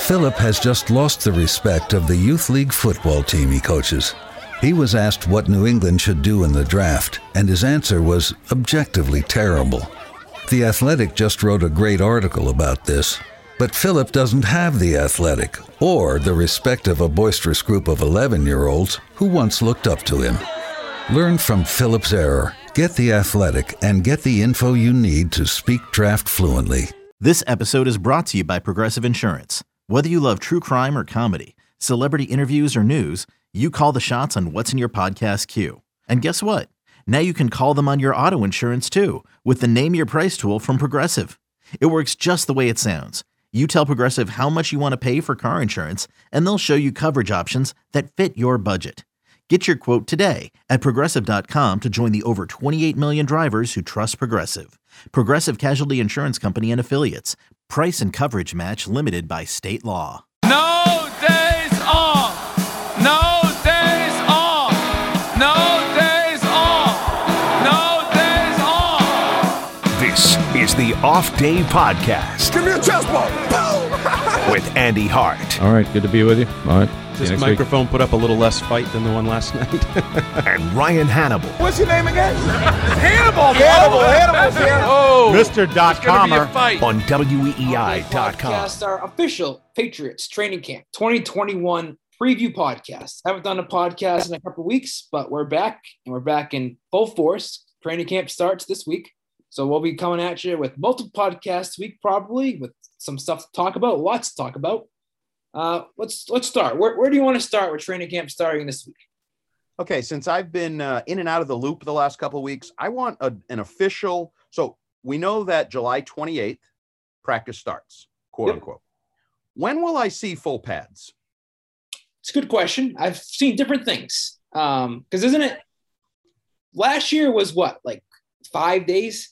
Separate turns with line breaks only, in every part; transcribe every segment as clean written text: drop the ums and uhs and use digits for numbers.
Philip has just lost the respect of the youth league football team he coaches. He was asked what New England should do in the draft, and his answer was objectively terrible. The Athletic just wrote a great article about this, but Philip doesn't have the Athletic or the respect of a boisterous group of 11-year-olds who once looked up to him. Learn from Philip's error, get the Athletic, and get the info you need to speak draft fluently.
This episode is brought to you by Progressive Insurance. Whether you love true crime or comedy, celebrity interviews or news, you call the shots on what's in your podcast queue. And guess what? Now you can call them on your auto insurance too with the Name Your Price tool from Progressive. It works just the way it sounds. You tell Progressive how much you want to pay for car insurance, and they'll show you coverage options that fit your budget. Get your quote today at Progressive.com to join the over 28 million drivers who trust Progressive. Progressive Casualty Insurance Company and Affiliates. Price and coverage match limited by state law.
No days off. No days off. No days off. No days off.
This is the Off Day Podcast.
Give me a chest ball.
With Andy Hart.
All right, good to be with you. All right.
This microphone put up a little less fight than the one last night.
And Ryan Hannibal.
What's your name again? Hannibal. Hannibal.
Oh, Mr.Comer
on WEEI.com.
Podcast, our official Patriots training camp 2021 preview podcast. Haven't done a podcast in a couple of weeks, but we're back, and we're back in full force. Training camp starts this week, so we'll be coming at you with multiple podcasts this week, probably with some stuff to talk about, lots to talk about. Let's start. Where do you want to start with training camp starting this week?
Okay, since I've been in and out of the loop the last couple of weeks, I want an official. So we know that July 28th practice starts, quote unquote. When will I see full pads?
It's a good question. I've seen different things. Because isn't it last year was what, like 5 days?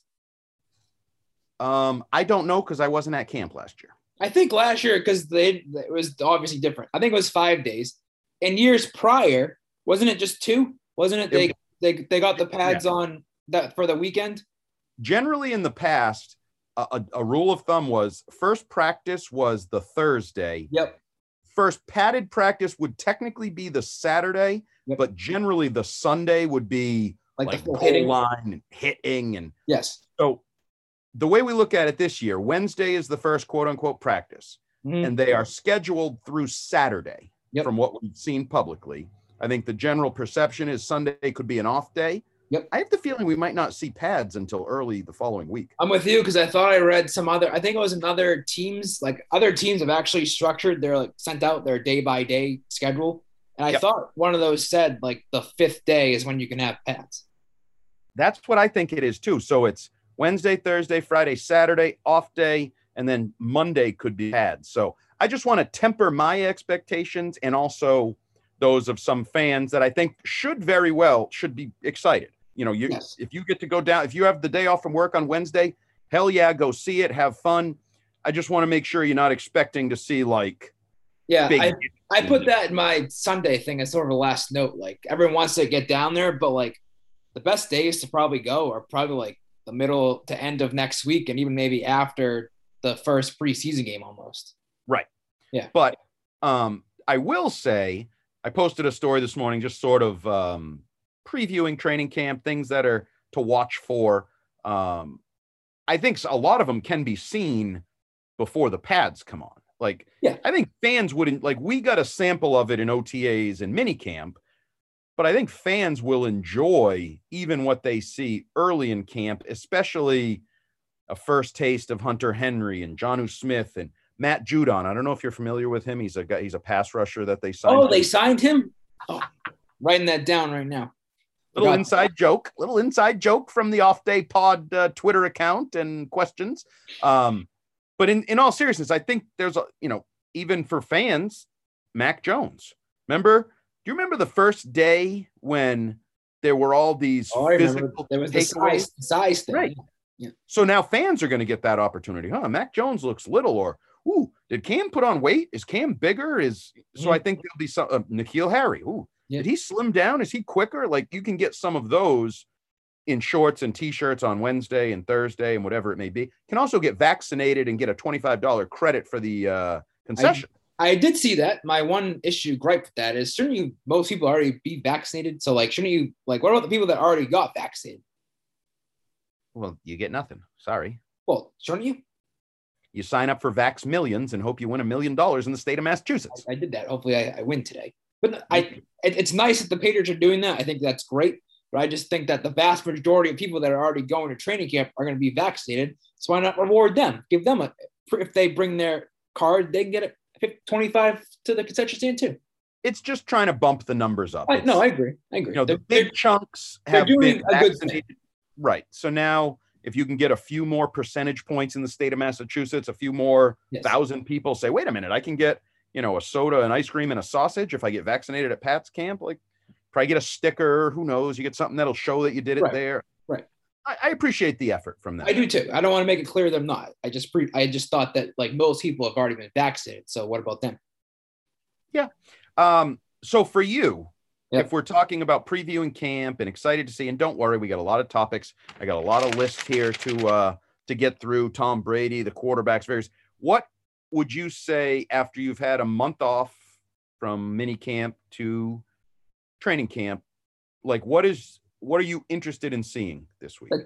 I don't know because I wasn't at camp last year.
I think last year, because it was obviously different. I think it was 5 days. And years prior, wasn't it just 2? Wasn't it they got the pads on that for the weekend?
Generally in the past, a rule of thumb was first practice was the Thursday.
Yep.
First padded practice would technically be the Saturday, but generally the Sunday would be like
the
goal line and hitting. And
yes.
So the way we look at it this year, Wednesday is the first quote unquote practice, and they are scheduled through Saturday from what we've seen publicly. I think the general perception is Sunday could be an off day.
Yep.
I have the feeling we might not see pads until early the following week.
I'm with you because I thought I read I think it was another teams, like other teams have actually structured sent out their day by day schedule. And I thought one of those said like the 5th day is when you can have pads.
That's what I think it is too. So it's Wednesday, Thursday, Friday, Saturday, off day, and then Monday could be pads. So I just want to temper my expectations and also those of some fans that I think should be excited. You know, if you get to go down, if you have the day off from work on Wednesday, hell yeah, go see it, have fun. I just want to make sure you're not expecting to see like.
Yeah, I put that in my Sunday thing as sort of a last note. Like everyone wants to get down there, but like the best days to probably go are probably like the middle to end of next week, and even maybe after the first preseason game almost.
Right.
Yeah.
But I will say I posted a story this morning just sort of previewing training camp, things that are to watch for. I think a lot of them can be seen before the pads come on. Like, I think fans wouldn't like, we got a sample of it in OTAs and minicamp, but I think fans will enjoy even what they see early in camp, especially a first taste of Hunter Henry and Jonnu Smith and Matt Judon. I don't know if you're familiar with him. He's a pass rusher that they signed.
Oh, they signed him? Oh, writing that down right now.
Little inside joke from the Off Day Pod Twitter account and questions. But in all seriousness, I think there's even for fans, Mac Jones. Do you remember the first day when there were all these physical
there was the size thing.
Right. Yeah. So now fans are going to get that opportunity. Mac Jones looks little, or did Cam put on weight? Is Cam bigger? So I think there'll be some N'Keal Harry. Did he slim down? Is he quicker? Like you can get some of those in shorts and t-shirts on Wednesday and Thursday and whatever it may be. Can also get vaccinated and get a $25 credit for the concession.
I did see that. My one gripe with that is, shouldn't most people already be vaccinated? So like, shouldn't you, like, what about the people that already got vaccinated?
Well, you get nothing. Sorry.
Well, shouldn't you?
You sign up for Vax Millions and hope you win $1 million in the state of Massachusetts.
I did that. Hopefully I win today. But it's nice that the Patriots are doing that. I think that's great. But I just think that the vast majority of people that are already going to training camp are going to be vaccinated. So why not reward them? Give them if they bring their card, they can get a 25 to the concession stand too.
It's just trying to bump the numbers up.
I agree.
The big chunks have been vaccinated. Right. So now, if you can get a few more percentage points in the state of Massachusetts, a few more thousand people say, wait a minute, I can get, a soda, an ice cream, and a sausage if I get vaccinated at Pat's camp. Like, probably get a sticker. Who knows? You get something that'll show that you did it there.
Right.
I appreciate the effort from them.
I do too. I don't want to make it clear that I'm not. I just thought that like most people have already been vaccinated. So what about them?
Yeah. So for you, if we're talking about previewing camp and excited to see, and don't worry, we got a lot of topics. I got a lot of lists here to get through. Tom Brady, the quarterbacks, what would you say after you've had a month off from mini camp to training camp? Like, what are you interested in seeing this week?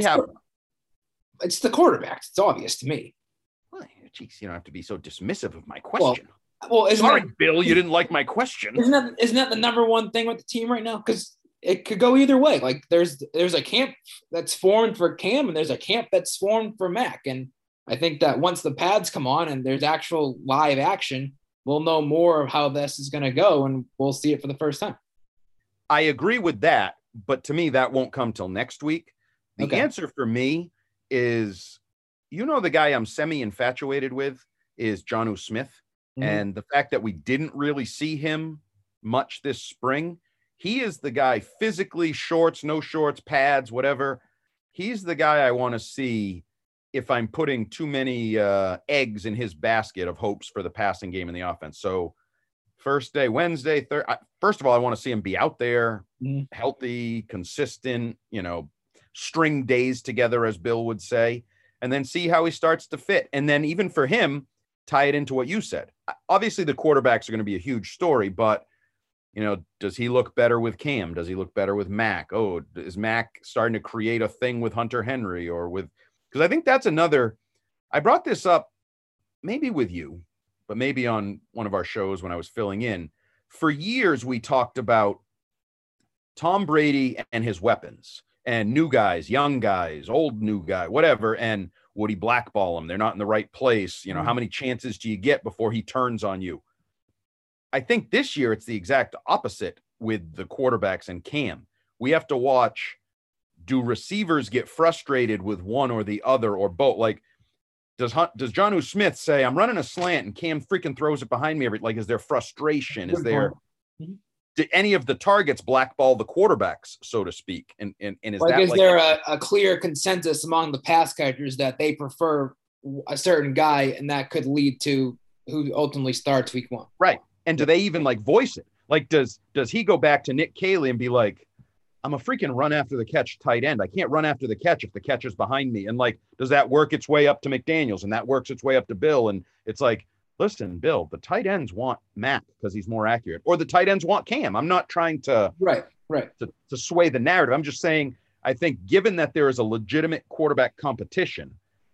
It's the quarterbacks. It's obvious to me.
Well, geez, you don't have to be so dismissive of my question.
Well,
sorry, Bill, you didn't like my question.
Isn't that the number one thing with the team right now? Because it could go either way. Like there's a camp that's formed for Cam and there's a camp that's formed for Mac. And I think that once the pads come on and there's actual live action, we'll know more of how this is going to go and we'll see it for the first time.
I agree with that, but to me, that won't come till next week. The answer for me is, the guy I'm semi-infatuated with is Jonnu Smith. Mm-hmm. And the fact that we didn't really see him much this spring, he is the guy physically, shorts, no shorts, pads, whatever. He's the guy I want to see if I'm putting too many eggs in his basket of hopes for the passing game and the offense. So first day, Wednesday, first of all, I want to see him be out there, healthy, consistent, string days together, as Bill would say, and then see how he starts to fit. And then even for him, tie it into what you said. Obviously, the quarterbacks are going to be a huge story, but, does he look better with Cam? Does he look better with Mac? Oh, is Mac starting to create a thing with Hunter Henry because I think that's I brought this up maybe with you, but maybe on one of our shows when I was filling in. For years, we talked about Tom Brady and his weapons and new guys, young guys, old new guy, whatever. And would he blackball them? They're not in the right place. How many chances do you get before he turns on you? I think this year it's the exact opposite with the quarterbacks and Cam. We have to watch, do receivers get frustrated with one or the other or both? Like, does Jonnu Smith say, I'm running a slant and Cam freaking throws it behind me? Is there frustration? Do any of the targets blackball the quarterbacks, so to speak? And is
there a clear consensus among the pass catchers that they prefer a certain guy and that could lead to who ultimately starts week one?
Right. And do they even voice it? Like, does he go back to Nick Caley and be like, I'm a freaking run after the catch tight end. I can't run after the catch if the catch is behind me. And does that work its way up to McDaniels and that works its way up to Bill? And it's like, listen, Bill, the tight ends want Mac because he's more accurate, or the tight ends want Cam. I'm not trying to to sway the narrative. I'm just saying, I think given that there is a legitimate quarterback competition,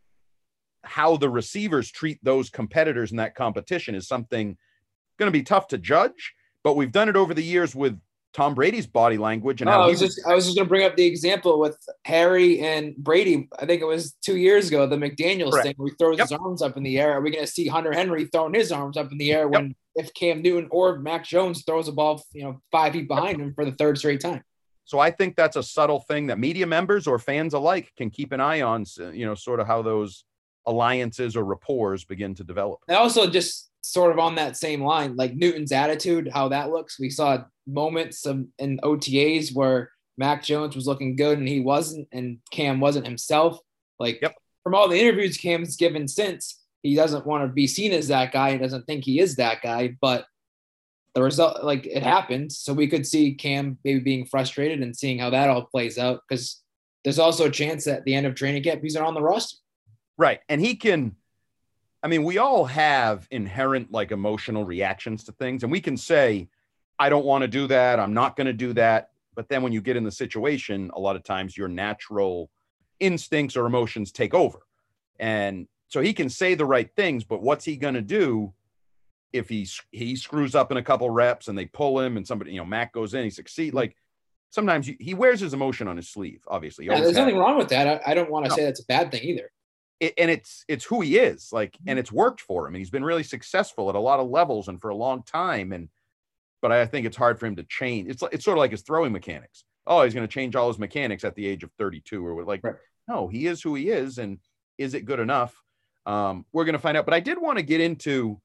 how the receivers treat those competitors in that competition is something going to be tough to judge, but we've done it over the years with Tom Brady's body language. And
I was just going to bring up the example with Harry and Brady. I think it was 2 years ago, the McDaniels thing where he throws his arms up in the air. Are we going to see Hunter Henry throwing his arms up in the air if Cam Newton or Mac Jones throws a ball, 5 feet behind him for the third straight time?
So I think that's a subtle thing that media members or fans alike can keep an eye on, sort of how those alliances or rapports begin to develop.
And also just sort of on that same line, like Newton's attitude, how that looks. We saw moments in OTAs where Mac Jones was looking good and he wasn't, and Cam wasn't himself. From all the interviews Cam's given since, he doesn't want to be seen as that guy. He doesn't think he is that guy, but the result, it happened. So we could see Cam maybe being frustrated and seeing how that all plays out, because there's also a chance that at the end of training camp, he's not on the roster.
Right. And he can, I mean, we all have inherent like emotional reactions to things, and we can say, I don't want to do that. I'm not going to do that. But then when you get in the situation, a lot of times your natural instincts or emotions take over. And so he can say the right things, but what's he going to do if he screws up in a couple reps and they pull him and somebody, Mac goes in, he succeeds. Like sometimes he wears his emotion on his sleeve, obviously.
Yeah, there's nothing wrong with that. I don't want to say that's a bad thing either.
And it's who he is, like, and it's worked for him. And he's been really successful at a lot of levels and for a long time. But I think it's hard for him to change. It's sort of like his throwing mechanics. Oh, he's going to change all his mechanics at the age of 32 or like, right. No, he is who he is. And is it good enough? We're going to find out. But I did want to get into,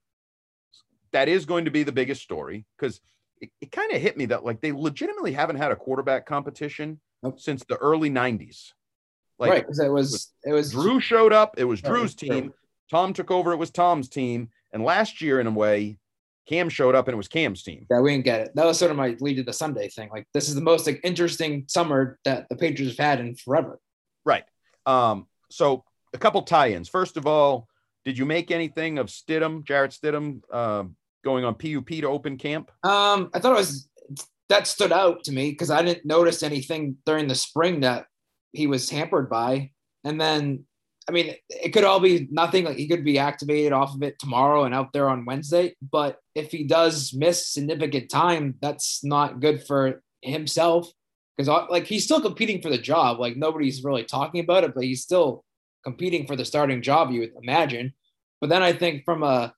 that is going to be the biggest story, because it kind of hit me that like they legitimately haven't had a quarterback competition since the early 90s. Like,
right, because it was
Drew showed up. It was Drew's team. Tom took over. It was Tom's team. And last year, in a way, Cam showed up and it was Cam's team.
Yeah, we didn't get it. That was sort of my lead to the Sunday thing. Like, this is the most interesting summer that the Patriots have had in forever.
Right. So a couple tie-ins. First of all, did you make anything of Jarrett Stidham, going on PUP to open camp?
I thought that stood out to me because I didn't notice anything during the spring that he was hampered by. And then, I mean, it could all be nothing. Like, he could be activated off of it tomorrow and out there on Wednesday. But if he does miss significant time, that's not good for himself, because like he's still competing for the job. Like, nobody's really talking about it, but he's still competing for the starting job, you would imagine. But then I think from a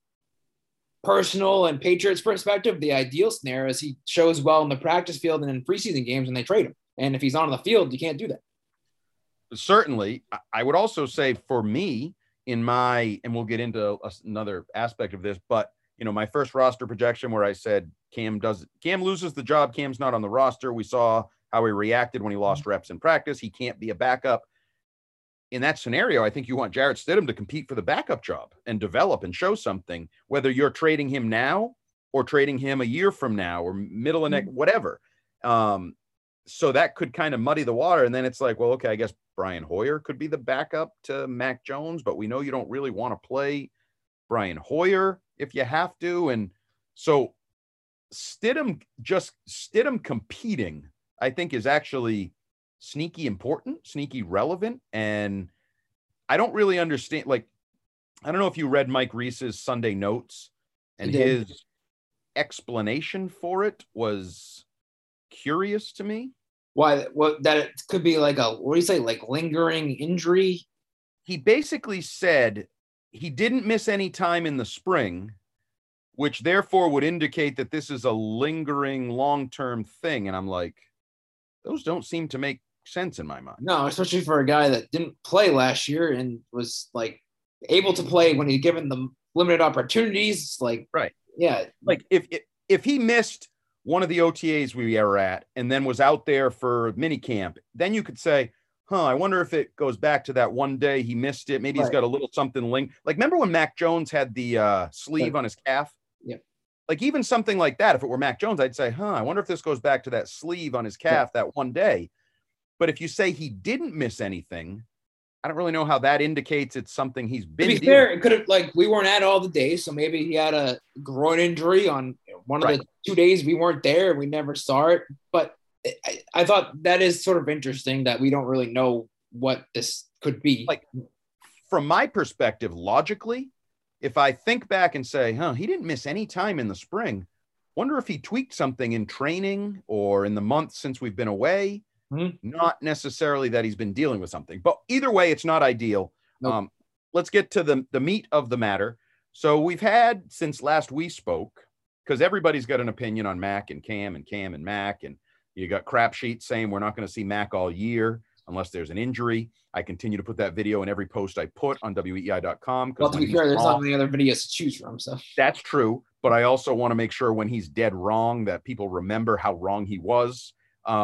personal and Patriots perspective, the ideal scenario is he shows well in the practice field and in preseason games when they trade him. And if he's on the field, you can't do that.
Certainly. I would also say for me, and we'll get into another aspect of this, but my first roster projection where I said Cam loses the job. Cam's not on the roster. We saw how he reacted when he lost reps in practice. He can't be a backup. In that scenario, I think you want Jarrett Stidham to compete for the backup job and develop and show something, whether you're trading him now or trading him a year from now or middle of next, whatever. So that could kind of muddy the water. And then it's like, well, okay, I guess Brian Hoyer could be the backup to Mac Jones, but we know you don't really want to play Brian Hoyer if you have to. And so Stidham competing, I think, is actually sneaky important, sneaky relevant. And I don't really understand. Like, I don't know if you read Mike Reese's Sunday notes, and his explanation for it was curious to me.
Why? What, that it could be like what do you say? Like lingering injury?
He basically said he didn't miss any time in the spring, which therefore would indicate that this is a lingering long-term thing. And I'm like, those don't seem to make sense in my mind.
No, especially for a guy that didn't play last year and was like able to play when he's given the limited opportunities. Like,
right.
Yeah.
Like if he missed one of the OTAs we were at and then was out there for mini camp, then you could say, I wonder if it goes back to that one day he missed it. Maybe he's got a little something linked. Like, remember when Mac Jones had the sleeve on his calf?
Yeah.
Like, even something like that, if it were Mac Jones, I'd say, I wonder if this goes back to that sleeve on his calf that one day. But if you say he didn't miss anything, I don't really know how that indicates it's something he's been.
To be fair, it could have, like, we weren't at all the days, so maybe he had a groin injury on one of the 2 days we weren't there and we never saw it. But I thought that is sort of interesting that we don't really know what this could be.
Like, from my perspective, logically, if I think back and say, he didn't miss any time in the spring, wonder if he tweaked something in training or in the months since we've been away. Not necessarily that he's been dealing with something, but either way, it's not ideal. Nope. Let's get to the meat of the matter. So we've had, since last we spoke, because everybody's got an opinion on Mac and Cam and Mac, and you got crap sheets saying we're not going to see Mac all year unless there's an injury. I continue to put that video in every post I put on WEEI.com.
Well, to be fair, there's not many other videos to choose from. So
that's true. But I also want to make sure when he's dead wrong that people remember how wrong he was.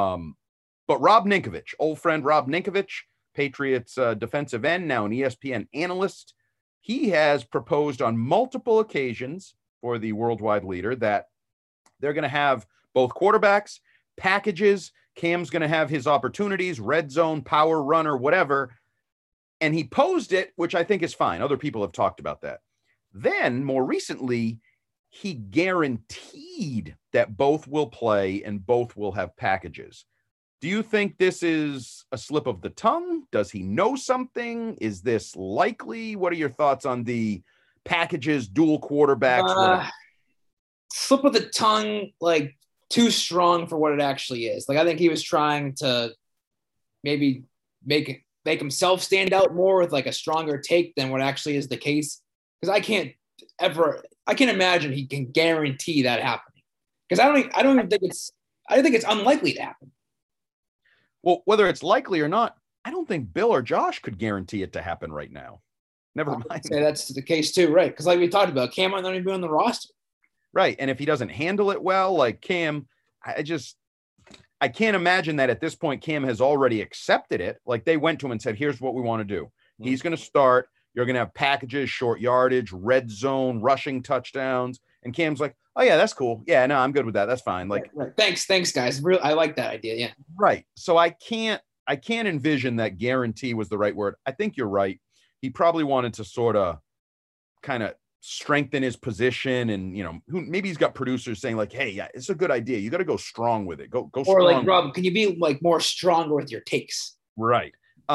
But Rob Ninkovich, old friend Rob Ninkovich, Patriots defensive end, now an ESPN analyst, he has proposed on multiple occasions for the worldwide leader that they're going to have both quarterbacks, packages. Cam's going to have his opportunities, red zone, power runner, whatever. And he posed it, which I think is fine. Other people have talked about that. Then more recently, he guaranteed that both will play and both will have packages. Do you think this is a slip of the tongue? Does he know something? Is this likely? What are your thoughts on the packages, dual quarterbacks?
Slip of the tongue, like too strong for what it actually is. Like I think he was trying to maybe make himself stand out more with like a stronger take than what actually is the case. Because I can't imagine he can guarantee that happening. Because I think it's unlikely to happen.
Well, whether it's likely or not, I don't think Bill or Josh could guarantee it to happen right now. Never mind.
Say that's the case too, right? Because like we talked about, Cam might not even be on the roster.
Right. And if he doesn't handle it well, like Cam, I can't imagine that at this point, Cam has already accepted it. Like they went to him and said, here's what we want to do. He's going to start. You're going to have packages, short yardage, red zone, rushing touchdowns. And Cam's like, oh yeah, that's cool. Yeah, no, I'm good with that. That's fine. Like,
right. Thanks guys. I like that idea. Yeah.
Right. So I can't envision that guarantee was the right word. I think you're right. He probably wanted to sort of kind of strengthen his position, and maybe he's got producers saying like, hey, yeah, it's a good idea. You got to go strong with it. Go
or
strong.
Like, Rob, can you be like more stronger with your takes?
Right.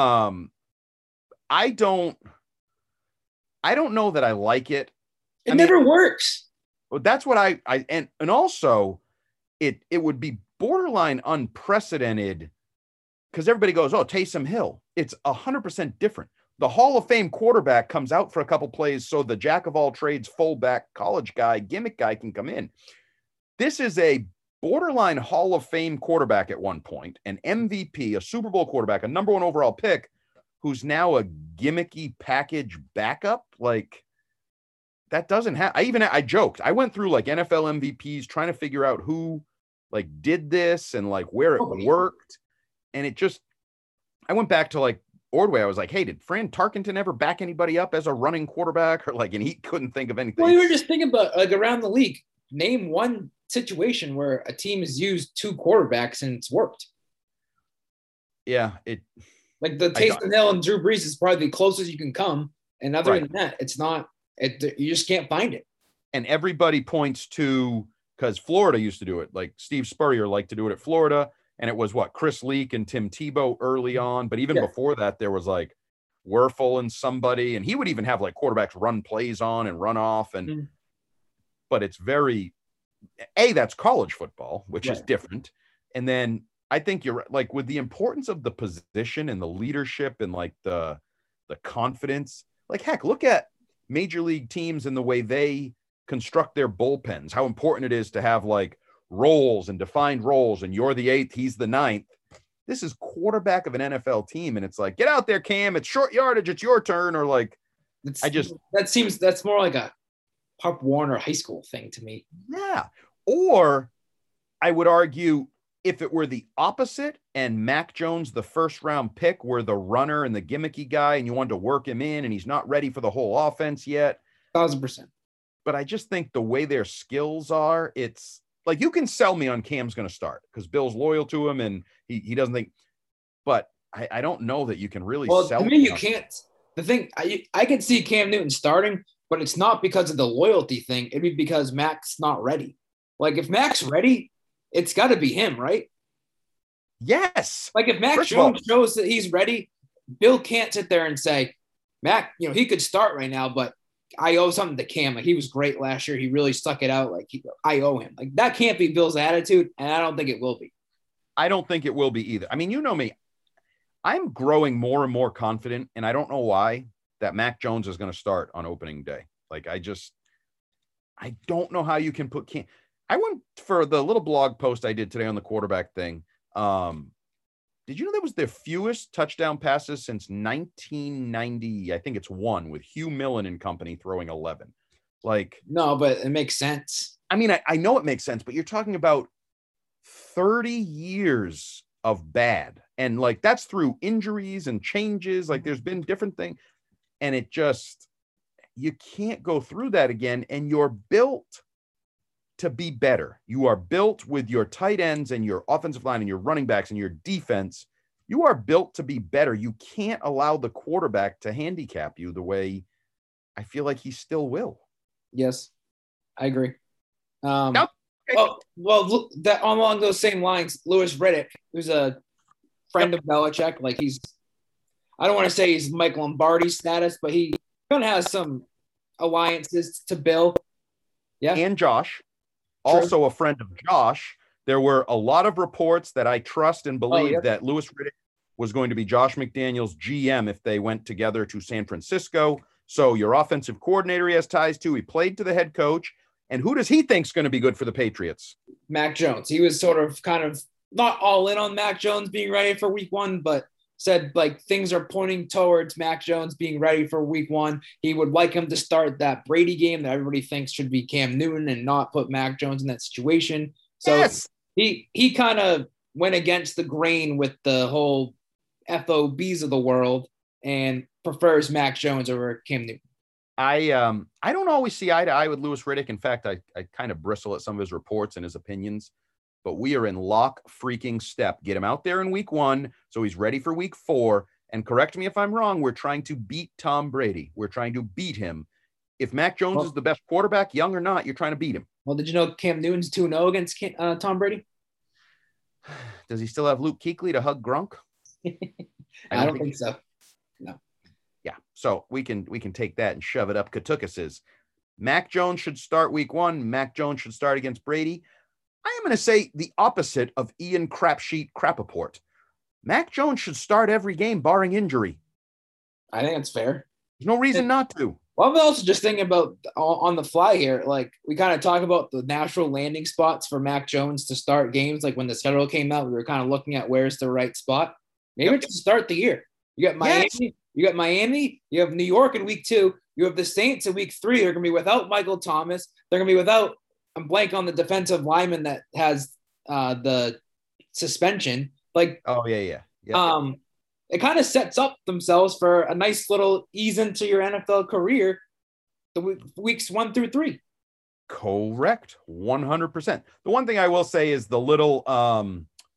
I don't know that I like it.
It never works.
Well, that's what and also it would be borderline unprecedented because everybody goes, oh, Taysom Hill. It's 100% different. The Hall of Fame quarterback comes out for a couple plays so the jack of all trades fullback college guy, gimmick guy can come in. This is a borderline Hall of Fame quarterback at one point, an MVP, a Super Bowl quarterback, a number 1 overall pick, who's now a gimmicky package backup. Like that doesn't happen. I joked. I went through like NFL MVPs trying to figure out who like did this and like where it worked. And I went back to like Ordway. I was like, hey, did Fran Tarkenton ever back anybody up as a running quarterback? Or like, and he couldn't think of anything.
Well, you were just thinking about like around the league. Name one situation where a team has used 2 quarterbacks and it's worked.
Yeah.
Like the Taysom Hill and Drew Brees is probably the closest you can come. And other than that, it's not, you just can't find it.
And everybody points to, because Florida used to do it. Like Steve Spurrier liked to do it at Florida. And it was Chris Leak and Tim Tebow early on. But even before that, there was like Werfel and somebody. And he would even have like quarterbacks run plays on and run off. And but it's that's college football, which is different. And then I think you're like with the importance of the position and the leadership and like the confidence, like heck, look at major league teams and the way they construct their bullpens, how important it is to have like roles and defined roles. And you're the 8th, he's the 9th. This is quarterback of an NFL team. And it's like, get out there, Cam, it's short yardage. It's your turn. Or like,
that's more like a Pop Warner high school thing to me.
Yeah. Or I would argue if it were the opposite and Mac Jones, the first round pick, were the runner and the gimmicky guy, and you wanted to work him in and he's not ready for the whole offense yet.
1,000%.
But I just think the way their skills are, it's like, you can sell me on Cam's going to start because Bill's loyal to him and he doesn't think, but I don't know that you can really sell.
To me, you can't. The thing, I can see Cam Newton starting, but it's not because of the loyalty thing. It'd be because Mac's not ready. Like if Mac's ready, it's got to be him, right?
Yes.
Like if Mac Jones shows that he's ready, Bill can't sit there and say, Mac, he could start right now, but I owe something to Cam. Like he was great last year. He really stuck it out. Like I owe him. Like that can't be Bill's attitude, and I don't think it will be.
I don't think it will be either. I mean, you know me. I'm growing more and more confident, and I don't know why, that Mac Jones is going to start on opening day. Like I don't know how you can put Cam. I went for the little blog post I did today on the quarterback thing. Did you know that was their fewest touchdown passes since 1990? I think it's 1 with Hugh Millen and company throwing 11. Like,
no, but it makes sense.
I mean, I know it makes sense, but you're talking about 30 years of bad. And like, that's through injuries and changes. Like there's been different things, and you can't go through that again. And you're built to be better. You are built with your tight ends and your offensive line and your running backs and your defense. You are built to be better. You can't allow the quarterback to handicap you the way I feel like he still will.
Yes, I agree.
Nope.
Well, that along those same lines, Louis Riddick, who's a friend of Belichick, like I don't want to say he's Mike Lombardi status, but he kind of has some alliances to Bill. Yeah.
And Josh,
True.
also a friend of Josh. There were a lot of reports that I trust and believe that Louis Riddick was going to be Josh McDaniels' GM if they went together to San Francisco. So your offensive coordinator he has ties to. He played to the head coach. And who does he think is going to be good for the Patriots?
Mac Jones. He was sort of kind of not all in on Mac Jones being ready for week one, but said like things are pointing towards Mac Jones being ready for week one. He would like him to start that Brady game that everybody thinks should be Cam Newton and not put Mac Jones in that situation. So
yes.
he kind of went against the grain with the whole FOBs of the world and prefers Mac Jones over Cam Newton.
I don't always see eye to eye with Louis Riddick. In fact, I kind of bristle at some of his reports and his opinions, but we are in lock freaking step. Get him out there in week one so he's ready for week 4. And correct me if I'm wrong, we're trying to beat Tom Brady. We're trying to beat him. If Mac Jones is the best quarterback, young or not, you're trying to beat him.
Well, did you know Cam Newton's 2-0 against Tom Brady?
Does he still have Luke Kuechly to hug Gronk?
I don't think so. No.
Yeah, so we can take that and shove it up Katukas's. Mac Jones should start week 1. Mac Jones should start against Brady. I am going to say the opposite of Ian Crapsheet Crapaport. Mac Jones should start every game barring injury.
I think that's fair.
There's no reason not to.
Well, I'm also just thinking about on the fly here. Like we kind of talk about the natural landing spots for Mac Jones to start games. Like when the schedule came out, we were kind of looking at where's the right spot. Maybe to start the year. You got Miami. Yes. You got Miami. You have New York in week 2. You have the Saints in week 3. They're going to be without Michael Thomas. They're going to be without. I'm blank on the defensive lineman that has the suspension. Like,
oh yeah.
It kind of sets up themselves for a nice little ease into your NFL career, the weeks 1 through 3.
Correct, 100%. The one thing I will say is the little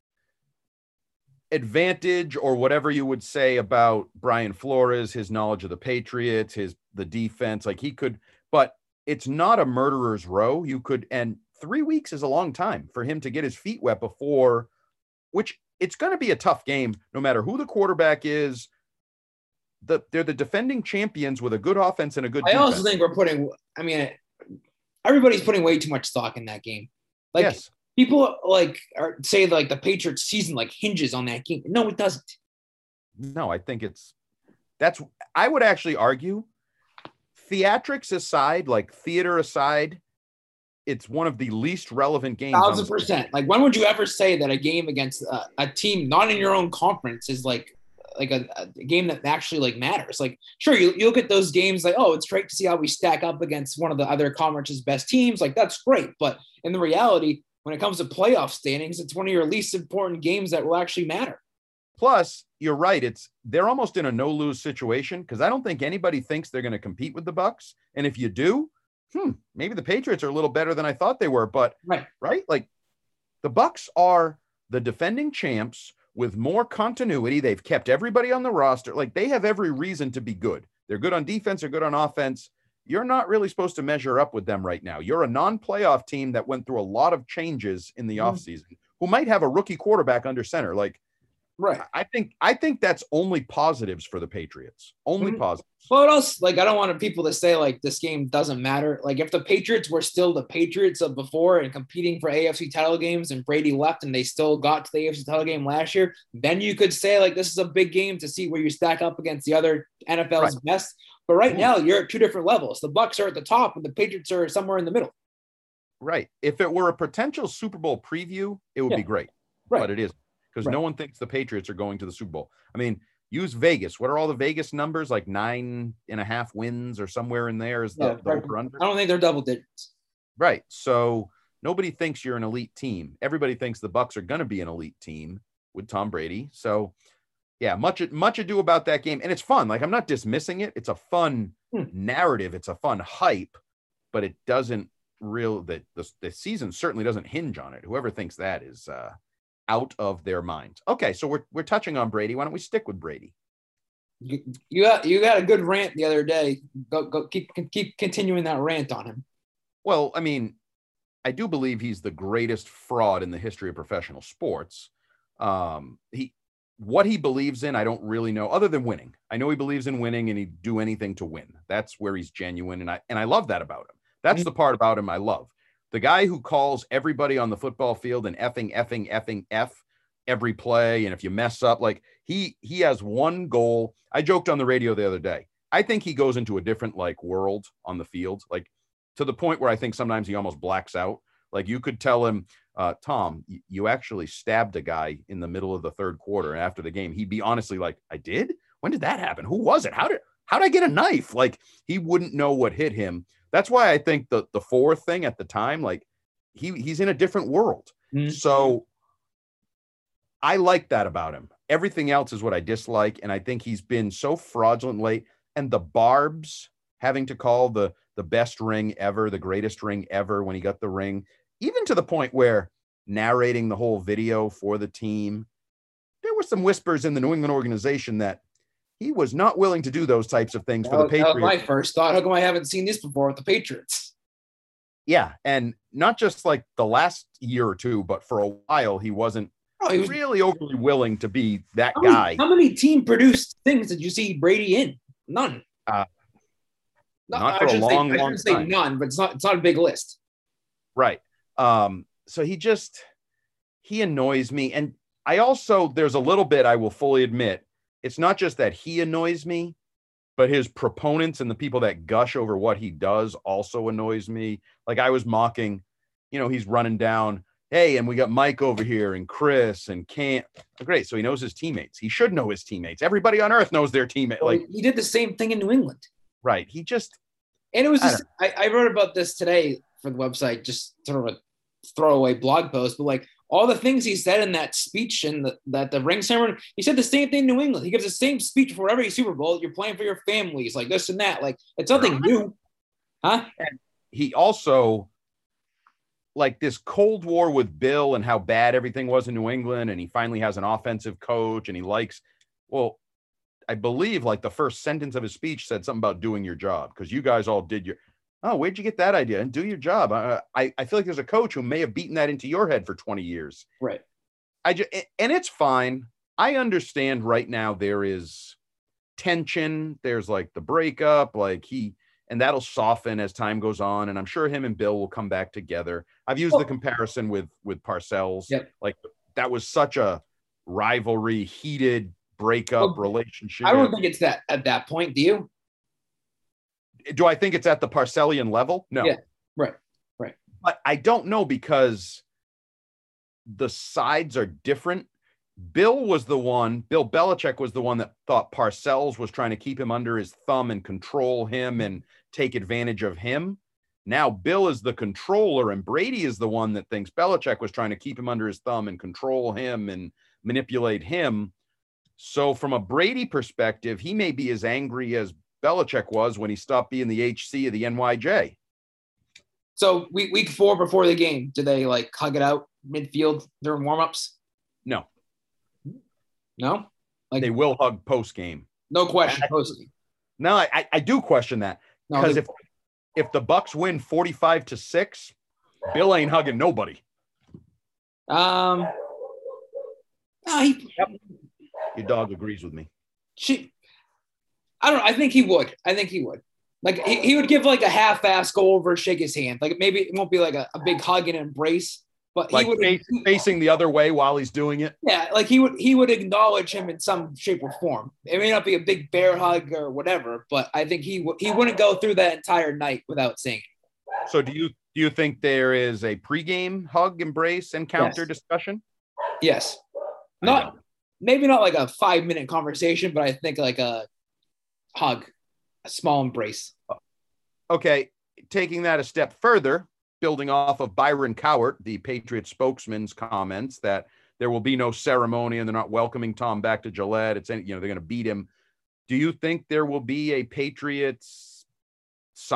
advantage or whatever you would say about Brian Flores, his knowledge of the Patriots, the defense, like he could, but it's not a murderer's row. You could, and 3 weeks is a long time for him to get his feet wet before, which it's going to be a tough game, no matter who the quarterback is. They're the defending champions with a good offense and a good defense.
I also think everybody's putting way too much stock in that game. Like, yes. People say the Patriots season hinges on that game. No, it doesn't.
No, I think I would actually argue theatrics aside, theater aside, it's one of the least relevant games.
1,000%. When would you ever say that a game against a team not in your own conference is a game that actually matters? Sure, you look at those games it's great to see how we stack up against one of the other conference's best teams. That's great. But in the reality, when it comes to playoff standings, it's one of your least important games that will actually matter.
Plus, you're right. They're almost in a no-lose situation because I don't think anybody thinks they're going to compete with the Bucs. And if you do, maybe the Patriots are a little better than I thought they were. But right? The Bucs are the defending champs with more continuity. They've kept everybody on the roster. They have every reason to be good. They're good on defense. They're good on offense. You're not really supposed to measure up with them right now. You're a non-playoff team that went through a lot of changes in the offseason, who might have a rookie quarterback under center.
Right.
I think that's only positives for the Patriots. Only positives.
Well, what else? I don't want people to say this game doesn't matter. If the Patriots were still the Patriots of before and competing for AFC title games and Brady left and they still got to the AFC title game last year, then you could say this is a big game to see where you stack up against the other NFL's best. But right now you're at two different levels. The Bucs are at the top and the Patriots are somewhere in the middle.
Right. If it were a potential Super Bowl preview, it would be great. Right. But it isn't. Because no one thinks the Patriots are going to the Super Bowl. I mean, use Vegas. What are all the Vegas numbers? 9.5 wins or somewhere in there is the over-under?
I don't think they're double digits.
Right. So nobody thinks you're an elite team. Everybody thinks the Bucs are going to be an elite team with Tom Brady. So, yeah, much ado about that game. And it's fun. I'm not dismissing it. It's a fun narrative. It's a fun hype. But it doesn't the season certainly doesn't hinge on it. Whoever thinks that is out of their minds. Okay, so we're touching on Brady. Why don't we stick with Brady?
You got a good rant the other day. Go keep continuing that rant on him.
Well, I mean, I do believe he's the greatest fraud in the history of professional sports. What he believes in, I don't really know, other than winning. I know he believes in winning and he'd do anything to win. That's where he's genuine. And I love that about him. That's the part about him I love. The guy who calls everybody on the football field an effing F every play. And if you mess up, like he has one goal. I joked on the radio the other day. I think he goes into a different like world on the field, like to the point where I think sometimes he almost blacks out. Like you could tell him, Tom, you actually stabbed a guy in the middle of the third quarter. And after the game, he'd be honestly like, I did? When did that happen? Who was it? How did I get a knife? Like he wouldn't know what hit him. That's why I think the fourth thing at the time, like he's in a different world. Mm-hmm. So I like that about him. Everything else is what I dislike. And I think he's been so fraudulent late. And the Barbs having to call the best ring ever, the greatest ring ever when he got the ring, even to the point where narrating the whole video for the team, there were some whispers in the New England organization that he was not willing to do those types of things for the Patriots.
That was my first thought. How come I haven't seen this before with the Patriots?
Yeah, and not just like the last year or two, but for a while he wasn't really overly willing to be that guy.
How many team-produced things did you see Brady in? None.
Not for a long time. I shouldn't say
none, but it's not a big list.
Right. So he annoys me. And I also, there's a little bit, I will fully admit, it's not just that he annoys me, but his proponents and the people that gush over what he does also annoys me. Like I was mocking, he's running down, hey, and we got Mike over here and Chris and Cam. Great. So he knows his teammates. He should know his teammates. Everybody on earth knows their teammate.
Well, he did the same thing in New England.
Right.
And it was just, I wrote about this today for the website, just sort of a throwaway blog post, but like all the things he said in that speech and that the ring ceremony, he said the same thing in New England. He gives the same speech before every Super Bowl. You're playing for your families, like this and that. Like it's nothing new. Huh? And
he also, like this Cold War with Bill and how bad everything was in New England. And he finally has an offensive coach and he likes, well, I believe like the first sentence of his speech said something about doing your job because you guys all did where'd you get that idea? And do your job. I feel like there's a coach who may have beaten that into your head for 20 years.
Right.
And it's fine. I understand right now there is tension. There's like the breakup, and that'll soften as time goes on. And I'm sure him and Bill will come back together. I've used the comparison with Parcells.
Yep.
Like that was such a rivalry, heated breakup relationship.
I don't think it's that at that point. Do you?
Do I think it's at the Parcellian level? No.
Yeah. Right.
But I don't know because the sides are different. Bill Belichick was the one that thought Parcells was trying to keep him under his thumb and control him and take advantage of him. Now Bill is the controller and Brady is the one that thinks Belichick was trying to keep him under his thumb and control him and manipulate him. So from a Brady perspective, he may be as angry as Belichick was when he stopped being the HC of the NYJ.
So week 4 before the game, do they like hug it out midfield during warmups?
No.
Like
they will hug post game.
No question. Post game.
No, I do question that because if the Bucks win 45-6, Bill ain't hugging nobody.
No,
Your dog agrees with me.
I don't know. I think he would. Like he would give like a half-ass go over, shake his hand. Like maybe it won't be like a big hug and embrace, but
like
he would
facing the other way while he's doing it.
Yeah, like he would acknowledge him in some shape or form. It may not be a big bear hug or whatever, but I think he wouldn't go through that entire night without saying it.
So do you think there is a pregame hug, embrace, encounter discussion?
Yes. Maybe not like a 5-minute conversation, but I think like a hug, a small embrace.
Okay, taking that a step further, building off of Byron Cowart, the Patriots spokesman's comments that there will be no ceremony and they're not welcoming Tom back to Gillette. They're going to beat him. Do you think there will be a Patriots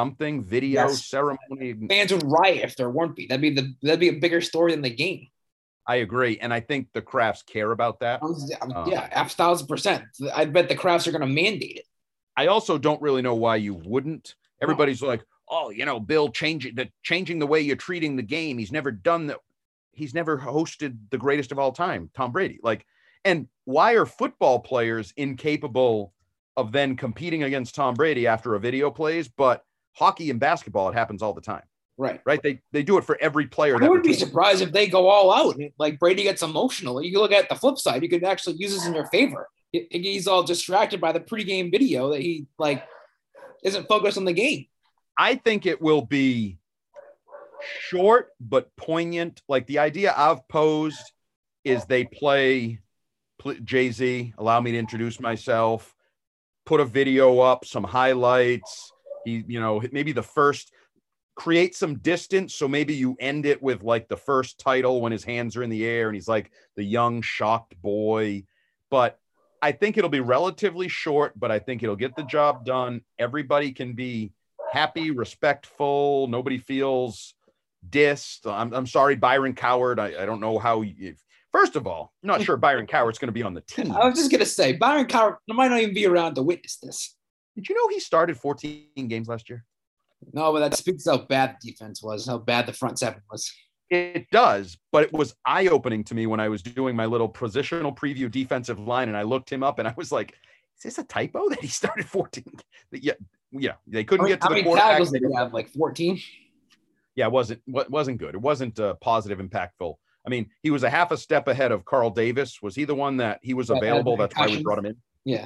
video ceremony?
Fans would riot if there weren't be. That'd be a bigger story than the game.
I agree. And I think the Crafts care about that.
Yeah, 1,000%. I bet the Crafts are going to mandate it.
I also don't really know why you wouldn't. Everybody's like, oh, Bill changing the way you're treating the game. He's never done that. He's never hosted the greatest of all time, Tom Brady. And why are football players incapable of then competing against Tom Brady after a video plays? But hockey and basketball, it happens all the time.
Right.
They do it for every player.
I wouldn't be surprised if they go all out. Like Brady gets emotional. You can look at the flip side. You could actually use this in your favor. He's all distracted by the pregame video that he isn't focused on the game.
I think it will be short but poignant. Like the idea I've posed is they play Jay-Z, allow me to introduce myself, put a video up, some highlights. Maybe the first, create some distance. So maybe you end it with like the first title when his hands are in the air and he's like the young shocked boy. But I think it'll be relatively short, but I think it'll get the job done. Everybody can be happy, respectful. Nobody feels dissed. I'm sorry, Byron Coward. I don't know how. First of all, I'm not sure Byron Coward's going to be on the team.
I was just going to say, Byron Coward might not even be around to witness this.
Did you know he started 14 games last year?
No, but that speaks how bad the defense was, how bad the front seven was.
It does, but it was eye-opening to me when I was doing my little positional preview defensive line, and I looked him up, and I was like, is this a typo that he started 14? Yeah, they couldn't get to the quarterback. How many tackles
did he have, like 14?
Yeah, it wasn't good. It wasn't positive, impactful. I mean, he was a half a step ahead of Carl Davis. Was he the one that he was available? That's why we brought him in.
Yeah.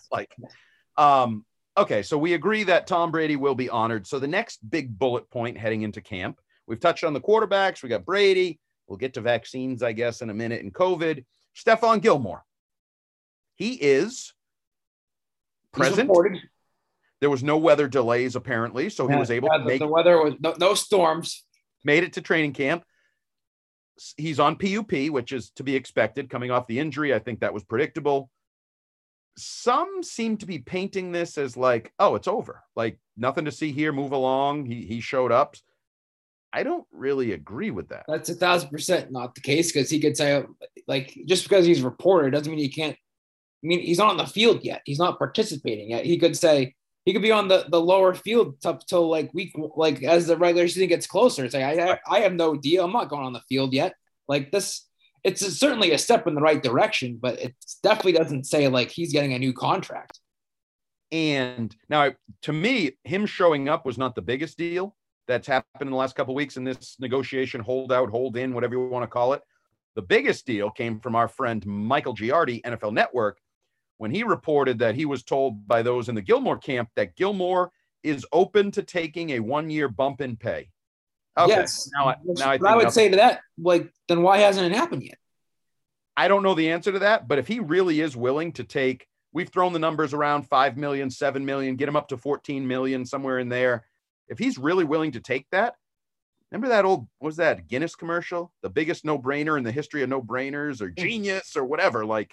Okay, so we agree that Tom Brady will be honored. So the next big bullet point heading into camp, we've touched on the quarterbacks. We got Brady. We'll get to vaccines, I guess, in a minute, and COVID. Stephon Gilmore. He is present. There was no weather delays, apparently, so he was able to make
the weather was no storms.
Made it to training camp. He's on PUP, which is to be expected coming off the injury. I think that was predictable. Some seem to be painting this as like, oh, it's over. Like nothing to see here. Move along. He showed up. I don't really agree with that.
That's 1,000% not the case, because he could say, like, just because he's reported doesn't mean he can't. I mean, he's not on the field yet. He's not participating yet. He could say he could be on the lower field up till like week, like as the regular season gets closer. It's like I have no idea. I'm not going on the field yet. Like this, it's certainly a step in the right direction, but it definitely doesn't say like he's getting a new contract.
And now, to me, him showing up was not the biggest deal that's happened in the last couple of weeks in this negotiation, hold out, hold in, whatever you want to call it. The biggest deal came from our friend Michael Giardi, NFL Network, when he reported that he was told by those in the Gilmore camp that Gilmore is open to taking a 1-year bump in pay. Okay.
Yes.
Now
I would say to that, like, then why hasn't it happened yet?
I don't know the answer to that, but if he really is willing to take, we've thrown the numbers around 5 million, 7 million, get him up to 14 million, somewhere in there. If he's really willing to take that, remember that old, what was that Guinness commercial? The biggest no-brainer in the history of no-brainers, or genius or whatever. Like,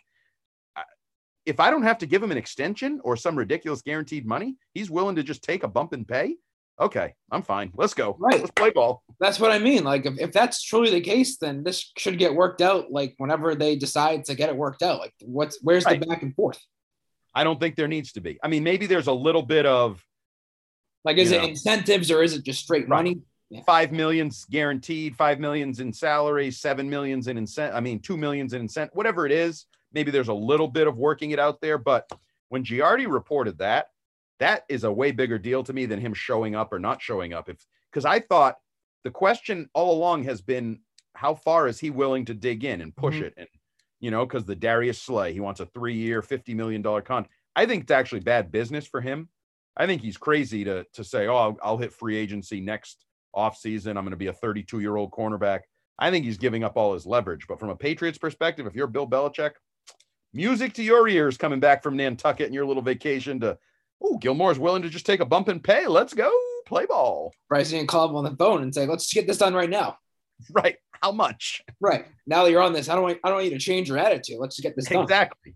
if I don't have to give him an extension or some ridiculous guaranteed money, he's willing to just take a bump in pay. Okay, I'm fine. Let's go.
Right.
Let's play ball.
That's what I mean. Like, if that's truly the case, then this should get worked out. Like, whenever they decide to get it worked out, like, where's the back and forth?
I don't think there needs to be. I mean, maybe there's a little bit of,
like, is it incentives or is it just straight money?
Yeah. 5 million's guaranteed, 5 million's in salary, 7 million's in incentive. I mean, 2 million's in incentive, whatever it is. Maybe there's a little bit of working it out there. But when Giardi reported that is a way bigger deal to me than him showing up or not showing up. Because I thought the question all along has been, how far is he willing to dig in and push it? And, because the Darius Slay, he wants a 3-year, $50 million contract. I think it's actually bad business for him. I think he's crazy to say, oh, I'll hit free agency next offseason. I'm going to be a 32-year-old cornerback. I think he's giving up all his leverage. But from a Patriots perspective, if you're Bill Belichick, music to your ears coming back from Nantucket and your little vacation to, oh, Gilmore's willing to just take a bump and pay. Let's go play ball.
Bryce can call him on the phone and say, let's get this done right now.
Right. How much? Right.
Now that you're on this, I don't want you to change your attitude. Let's just get this done.
Exactly.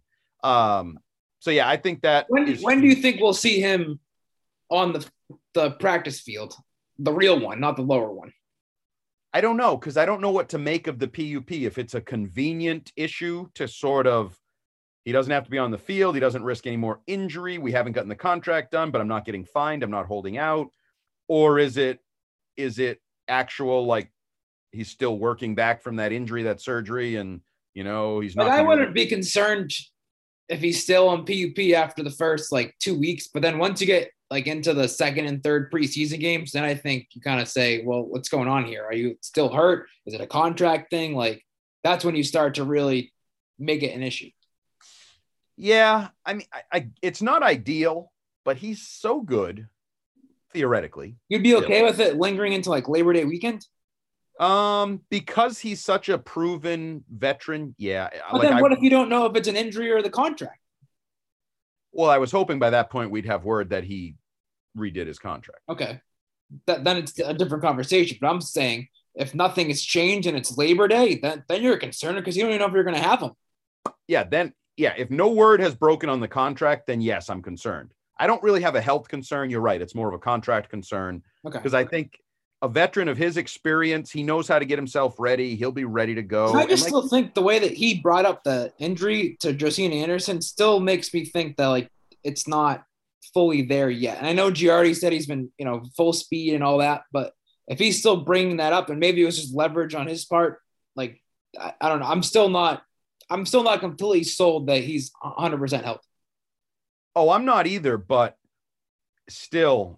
So yeah, I think that
when do you think we'll see him on the practice field? The real one, not the lower one.
I don't know, because I don't know what to make of the PUP. If it's a convenient issue to sort of, he doesn't have to be on the field, he doesn't risk any more injury, we haven't gotten the contract done, but I'm not getting fined, I'm not holding out. Or is it actual, like, he's still working back from that injury, that surgery, and, you know, he's not.
But I wouldn't be concerned if he's still on PUP after the first, 2 weeks. But then once you get, into the second and third preseason games, then I think you kind of say, well, what's going on here? Are you still hurt? Is it a contract thing? That's when you start to really make it an issue.
Yeah. I mean, it's not ideal, but he's so good, theoretically.
You'd be okay with it lingering into Labor Day weekend?
Because he's such a proven veteran. Yeah.
But then what if you don't know if it's an injury or the contract?
Well, I was hoping by that point we'd have word that he redid his contract.
Okay. Then it's a different conversation. But I'm saying if nothing has changed and it's Labor Day, then you're concerned because you don't even know if you're going to have him.
Yeah. If no word has broken on the contract, then yes, I'm concerned. I don't really have a health concern. You're right. It's more of a contract concern.
Okay.
Because I think a veteran of his experience, he knows how to get himself ready. He'll be ready to go.
I just still think the way that he brought up the injury to Josina Anderson still makes me think that it's not fully there yet. And I know Giardi said he's been, full speed and all that, but if he's still bringing that up and maybe it was just leverage on his part, I don't know. I'm still not completely sold that he's 100% healthy.
Oh, I'm not either, but still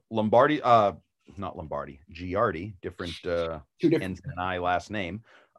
Giardi, different
two different
NI last name.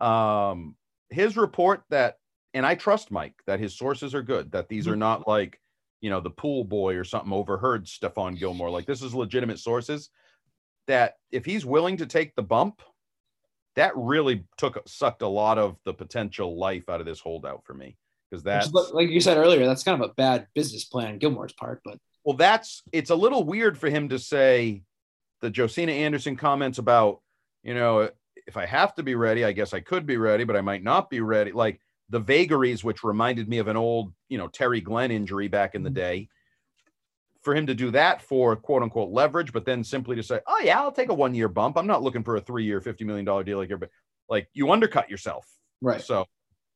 His report that, and I trust Mike, that his sources are good, that these are not the pool boy or something overheard Stephon Gilmore. This is legitimate sources, that if he's willing to take the bump, that really sucked a lot of the potential life out of this holdout for me. Because that's,
like you said earlier, that's kind of a bad business plan on Gilmore's part. But
it's a little weird for him to say the Josina Anderson comments about, if I have to be ready, I guess I could be ready, but I might not be ready. The vagaries, which reminded me of an old, Terry Glenn injury back in the day, for him to do that for quote unquote leverage, but then simply to say, oh yeah, I'll take a 1 year bump. I'm not looking for a 3-year, $50 million deal but you undercut yourself.
Right.
So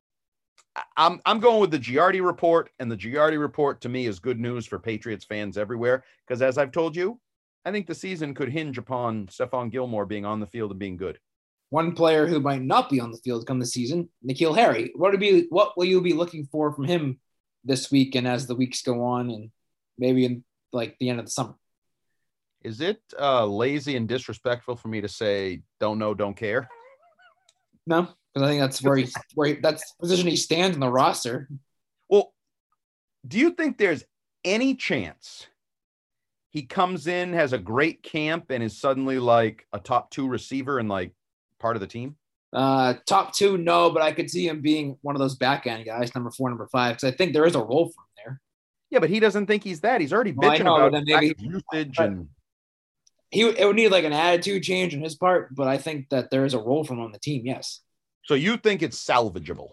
I'm going with the Giardi report, and the Giardi report to me is good news for Patriots fans everywhere. Because as I've told you, I think the season could hinge upon Stephon Gilmore being on the field and being good.
One player who might not be on the field come the season, N'Keal Harry. What will you be looking for from him this week and as the weeks go on, and maybe in the end of the summer?
Is it lazy and disrespectful for me to say don't know, don't care?
No, because I think that's that's the position he stands in the roster.
Well, do you think there's any chance he comes in, has a great camp, and is suddenly a top 2 receiver and part of the team?
Top 2, no, but I could see him being one of those back end guys, number 4, number 5, because I think there is a role for him there.
Yeah, but he doesn't think he's that. He's already bitching about
maybe
usage, and
it would need an attitude change on his part, but I think that there is a role for him on the team. Yes.
So you think it's salvageable?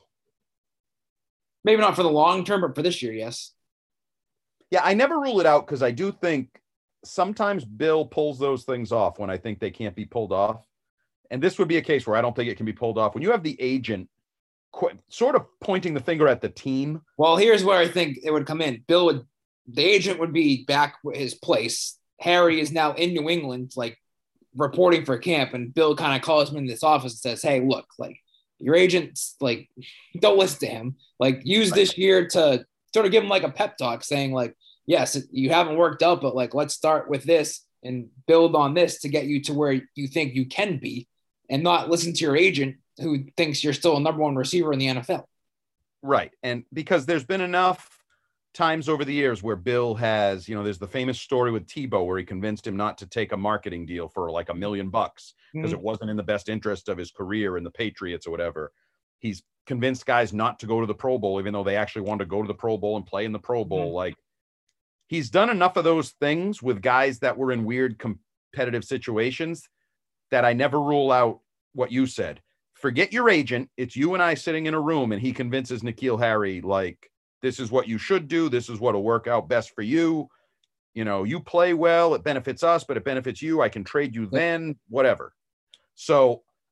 Maybe not for the long term, but for this year, yes.
Yeah, I never rule it out, because I do think sometimes Bill pulls those things off when I think they can't be pulled off. And this would be a case where I don't think it can be pulled off. When you have the agent sort of pointing the finger at the team.
Well, here's where I think it would come in. The agent would be back at his place. Harry is now in New England, reporting for camp. And Bill kind of calls him in this office and says, hey, look, your agent's don't listen to him. Use this year to sort of give him a pep talk saying yes, you haven't worked out, but let's start with this and build on this to get you to where you think you can be, and not listen to your agent who thinks you're still a number 1 receiver in the NFL.
Right. And because there's been enough times over the years where Bill has, there's the famous story with Tebow where he convinced him not to take a marketing deal for $1 million because it wasn't in the best interest of his career in the Patriots or whatever. He's convinced guys not to go to the Pro Bowl, even though they actually wanted to go to the Pro Bowl and play in the Pro Bowl. He's done enough of those things with guys that were in weird competitive situations that I never rule out what you said. Forget your agent. It's you and I sitting in a room, and he convinces N'Keal Harry, this is what you should do. This is what'll work out best for you. You play well. It benefits us, but it benefits you. I can trade you then, whatever. So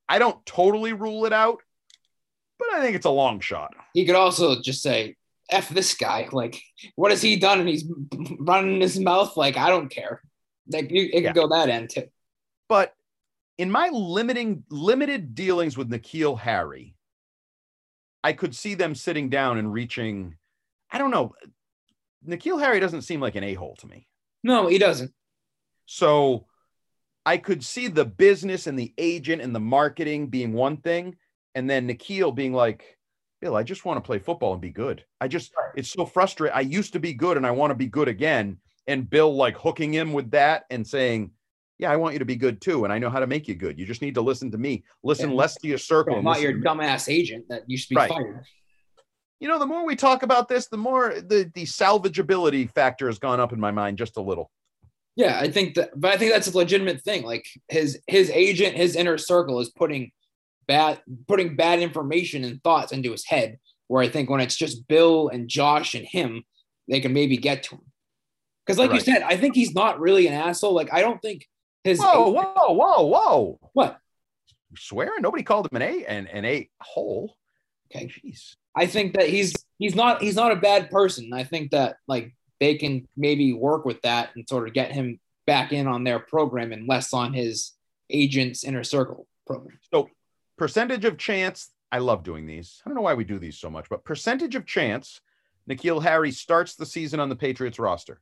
I don't totally rule it out, but I think it's a long shot.
He could also just say, F this guy. Like, what has he done? And he's running his mouth. Like, I don't care. Like, it could go that end too.
But in my limited dealings with N'Keal Harry, I could see them sitting down and reaching, I don't know. N'Keal Harry doesn't seem like an a-hole to me.
No, he doesn't.
So I could see the business and the agent and the marketing being one thing. And then N'Keal being like, Bill, I just want to play football and be good. It's so frustrating. I used to be good and I want to be good again. And Bill like hooking him with that and saying, yeah, I want you to be good too. And I know how to make you good. You just need to listen to me. Listen less to your circle.
Not your dumbass agent that used to be fired.
You know, the more we talk about this, the more the salvageability factor has gone up in my mind just a little.
Yeah, I think that's a legitimate thing. Like his agent, his inner circle is putting bad information and thoughts into his head, where I think when it's just Bill and Josh and him, they can maybe get to him. Because like you said, I think he's not really an asshole. Like I don't think his
Whoa.
What?
You swear? Nobody called him an a-hole.
Okay.
Jeez.
I think that he's not a bad person. I think that like they can maybe work with that and sort of get him back in on their program and less on his agent's inner circle program.
So percentage of chance, I love doing these. I don't know why we do these so much, but percentage of chance N'Keal Harry starts the season on the Patriots roster.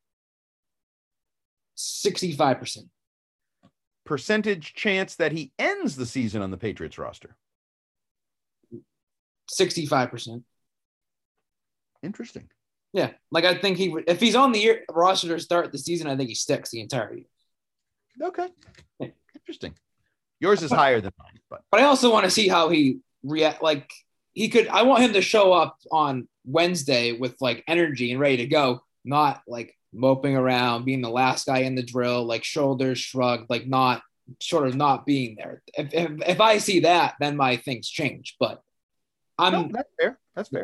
65%.
Percentage chance that he ends the season on the Patriots roster.
65%.
Interesting.
Yeah. Like I think if he's on the roster to start the season, I think he sticks the entire year.
Okay. Interesting. Yours is higher than mine, but
I also want to see how he react. Like I want him to show up on Wednesday with like energy and ready to go, not like moping around, being the last guy in the drill, like shoulders shrugged, like not being there. If I see that, then my things change. But
that's fair. That's fair.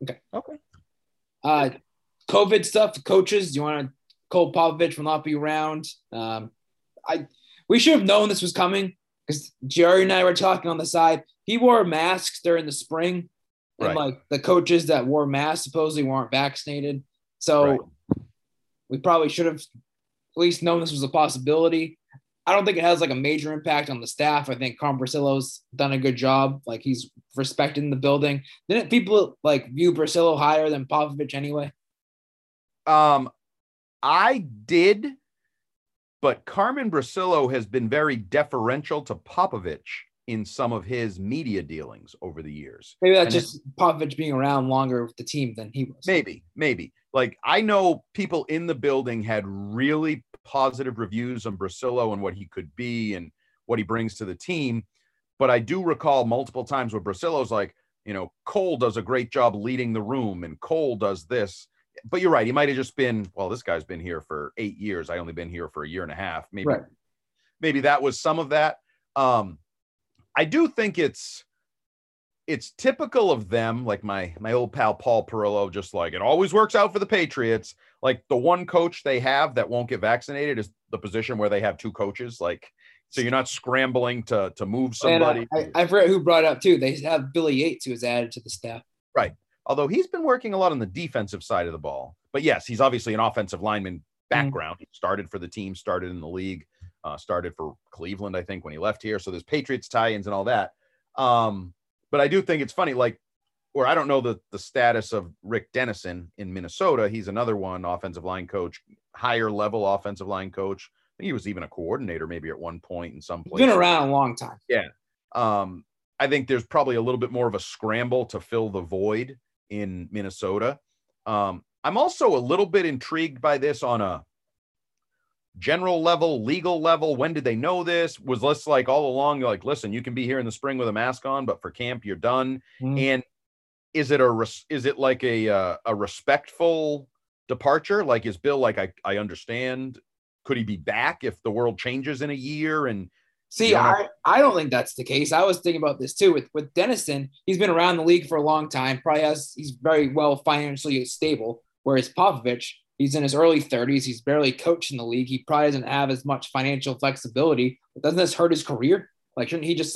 Okay. COVID stuff, coaches. You want to? Cole Popovich will not be around. We should have known this was coming because Jerry and I were talking on the side. He wore masks during the spring, and like the coaches that wore masks supposedly weren't vaccinated. So we probably should have at least known this was a possibility. I don't think it has like a major impact on the staff. I think Carm Brasillo's done a good job. Like he's respected in the building. Didn't people like view Brasillo higher than Popovich anyway?
I did, but Carmen Brasillo has been very deferential to Popovich in some of his media dealings over the years.
Maybe that's just Popovich being around longer with the team than he was.
Maybe. Like I know people in the building had really positive reviews on Brasillo and what he could be and what he brings to the team. But I do recall multiple times where Brasillo's like, you know, Cole does a great job leading the room and Cole does this. But you're right. He might've just been, well, this guy's been here for 8 years. I only been here for a year and a half. Maybe that was some of that. I do think it's typical of them. Like my old pal, Paul Perillo, just like, it always works out for the Patriots. Like the one coach they have that won't get vaccinated is the position where they have two coaches. Like, so you're not scrambling to move somebody.
And I forget who brought it up too. They have Billy Yates, who was added to the staff.
Right. Although he's been working a lot on the defensive side of the ball. But yes, he's obviously an offensive lineman background. He started for the team, started in the league, started for Cleveland, I think, when he left here. So there's Patriots tie-ins and all that. But I do think it's funny, like, or I don't know the status of Rick Dennison in Minnesota. He's another one, offensive line coach, higher level offensive line coach. I think he was even a coordinator maybe at one point in some place.
Been around a long time.
Yeah. I think there's probably a little bit more of a scramble to fill the void in Minnesota. I'm also a little bit intrigued by this on a general level, legal level. When did they know this? Was this like all along, like, listen, you can be here in the spring with a mask on, but for camp, you're done. And is it like a respectful departure? Like, is Bill like, I understand, could he be back if the world changes in a year? And
see, I don't think that's the case. I was thinking about this too with Dennison. He's been around the league for a long time. He's very well financially stable. Whereas Popovich, he's in his early 30s. He's barely coached in the league. He probably doesn't have as much financial flexibility. But doesn't this hurt his career? Like, shouldn't he just like